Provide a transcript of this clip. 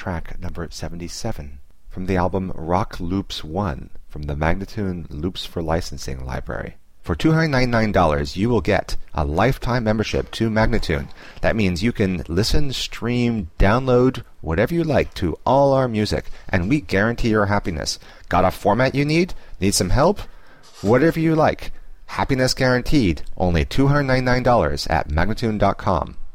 track number 77 from the album Rock Loops 1 from the Magnatune Loops for Licensing library. For $299, you will get a lifetime membership to Magnatune. That means you can listen, stream, download, whatever you like to all our music, and we guarantee your happiness. Got a format you need? Need some help? Whatever you like. Happiness guaranteed. Only $299 at Magnatune.com.